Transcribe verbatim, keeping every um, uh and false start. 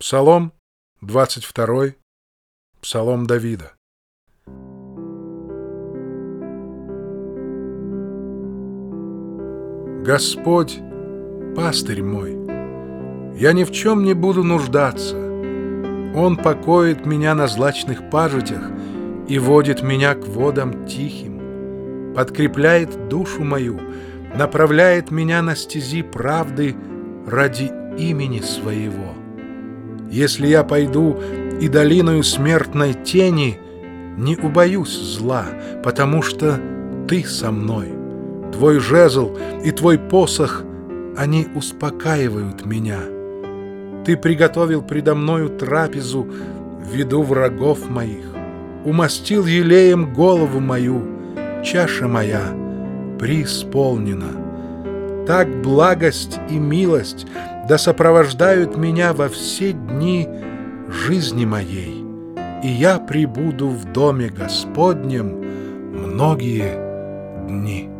Псалом двадцать второй, Псалом Давида. Господь, пастырь мой, я ни в чем не буду нуждаться. Он покоит меня на злачных пажитях и водит меня к водам тихим, подкрепляет душу мою, направляет меня на стези правды ради имени Своего. Если я пойду и долиною смертной тени, не убоюсь зла, потому что Ты со мной. Твой жезл и Твой посох, они успокаивают меня. Ты приготовил предо мною трапезу в виду врагов моих, умастил елеем голову мою, чаша моя преисполнена. Так благость и милость да сопровождают меня во все дни жизни моей, и я пребуду в доме Господнем многие дни.